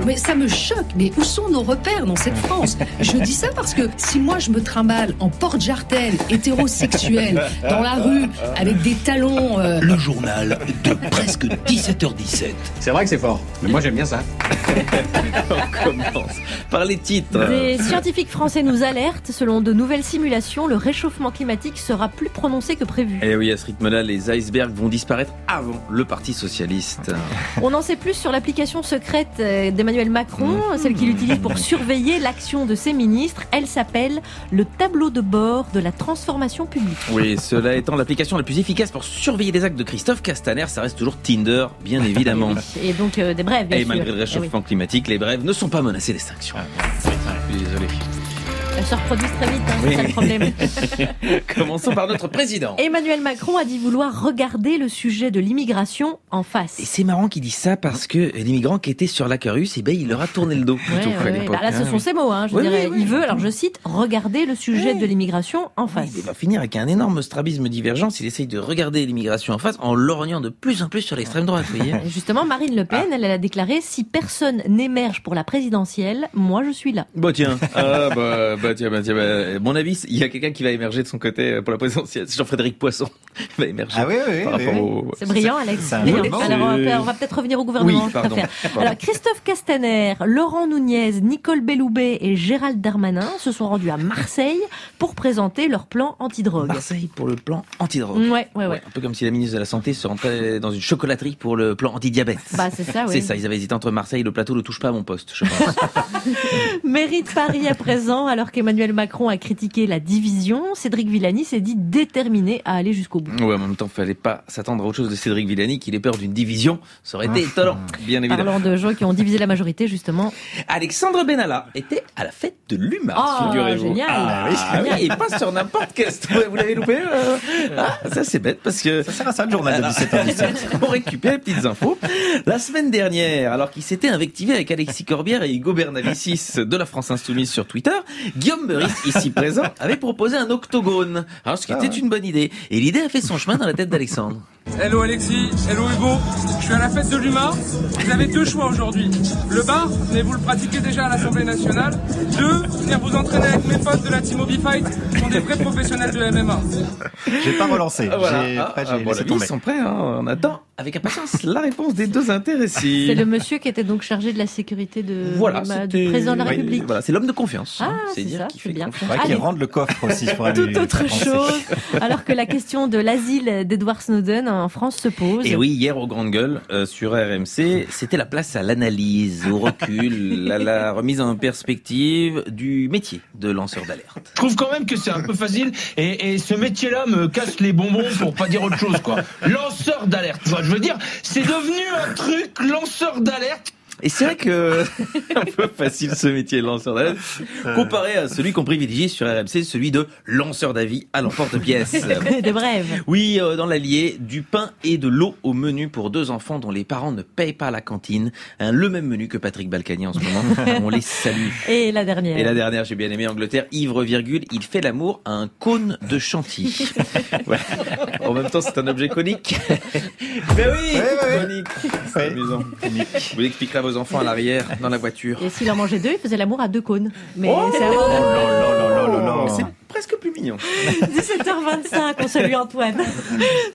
Mais ça me choque. Mais où sont nos repères dans cette France? Je dis ça parce que si moi je me trimballe en porte-jartel, hétérosexuel, dans la rue, avec des talons... Le journal de presque 17h17. C'est vrai que c'est fort, mais moi j'aime bien ça. On commence par les titres. Des scientifiques français nous alertent. Selon de nouvelles simulations, le réchauffement climatique sera plus prononcé que prévu. Et oui, à ce rythme-là, les icebergs vont disparaître avant le Parti socialiste. On en sait plus sur l'application secrète d'Emmanuel Macron, celle qu'il utilise pour surveiller l'action de ses ministres. Elle s'appelle le tableau de bord de la transformation publique. Oui, cela étant l'application la plus efficace pour surveiller les actes de Christophe Castaner, ça reste toujours Tinder, bien évidemment. Et donc des brèves, bien Et sûr. malgré le réchauffement climatique, les brèves ne sont pas menacées d'extinction. Désolé. Elles se reproduisent très vite, c'est ça le problème. Commençons par notre président. Emmanuel Macron a dit vouloir regarder le sujet de l'immigration en face. Et c'est marrant qu'il dise ça parce que l'immigrant qui était sur l'Aquarius, il leur a tourné le dos plutôt à l'époque. Là, ce sont ses mots, je dirais. Il veut, alors je cite, regarder le sujet de l'immigration en face. Il va finir avec un énorme strabisme divergent s'il essaye de regarder l'immigration en face en lorgnant de plus en plus sur l'extrême droite. Vous voyez. Justement, Marine Le Pen, elle a déclaré « Si personne n'émerge pour la présidentielle, moi je suis là ». Tiens, mon avis, il y a quelqu'un qui va émerger de son côté pour la présidentielle. C'est Jean-Frédéric Poisson qui va émerger. Ah oui. C'est brillant, Alex. C'est un Brillant. moment, Alors, on va peut-être revenir au gouvernement. Oui, pardon. Alors, Christophe Castaner, Laurent Nunez, Nicole Belloubet et Gérald Darmanin se sont rendus à Marseille pour présenter leur plan antidrogue. Marseille pour le plan antidrogue. Ouais. Un peu comme si la ministre de la Santé se rentrait dans une chocolaterie pour le plan antidiabète. C'est ça, oui. C'est ça, ils avaient hésité entre Marseille et le plateau, ne touche pas à mon poste, je pense. Mairie de Paris à présent, alors qu'Emmanuel Macron a critiqué la division, Cédric Villani s'est dit déterminé à aller jusqu'au bout. Ouais, en même temps, fallait pas s'attendre à autre chose de Cédric Villani, qu'il ait peur d'une division. Ça aurait été étonnant, bien évidemment. Parlant de gens qui ont divisé la majorité, justement. Alexandre Benalla était à la fête de l'UMA, figurez-vous. Génial. Oui, et pas sur n'importe quel stade. Vous l'avez loupé ça c'est bête parce que... Ça sert à ça le journal de 17h17. On récupère les petites infos. La semaine dernière, alors qu'il s'était invectivé avec Alexis Corbière et Hugo Bernalicis de la France Insoumise sur Twitter, Guillaume Meurice, ici présent, avait proposé un octogone. Alors, ce qui était une bonne idée. Et l'idée a fait son chemin dans la tête d'Alexandre. Hello Alexis, hello Hugo, je suis à la fête de l'UMA. Vous avez deux choix aujourd'hui. Le bar, mais vous le pratiquez déjà à l'Assemblée nationale. 2, venir vous entraîner avec mes potes de la Team Hobby Fight, qui sont des vrais professionnels de MMA. J'ai pas relancé. Voilà. J'ai laissé tomber. Ils sont prêts, on attend avec impatience la réponse des deux intéressés. C'est le monsieur qui était donc chargé de la sécurité du président de la République. Voilà, c'est l'homme de confiance. C'est dire ça, qu'il c'est fait bien. confiance. Il faudrait qu'il rende le coffre aussi. Toute autre chose, alors que la question de l'asile d'Edward Snowden en France se pose. Et oui, hier aux Grandes Gueules sur RMC, c'était la place à l'analyse, au recul, à la remise en perspective du métier de lanceur d'alerte. Je trouve quand même que c'est un peu facile et ce métier-là me casse les bonbons pour pas dire autre chose, quoi. Lanceur d'alerte, tu vois, je veux dire, c'est devenu un truc, lanceur d'alerte. Et c'est vrai que un peu facile ce métier de lanceur d'alerte comparé à celui qu'on privilégie sur RMC, celui de lanceur d'avis à l'emporte-pièce. Des brèves. Oui, dans l'Allier, du pain et de l'eau au menu pour 2 enfants dont les parents ne payent pas la cantine. Le même menu que Patrick Balkany en ce moment. On les salue. Et la dernière, j'ai bien aimé Angleterre. Ivre, il fait l'amour à un cône de chantilly. Ouais. En même temps, c'est un objet conique. Mais oui, conique. C'est amusant. Vous expliquerez à vos enfants à l'arrière, dans la voiture. Et s'il en mangeait 2, il faisait l'amour à 2 cônes. Mais c'est c'est presque plus mignon. 17h25, on salue Antoine.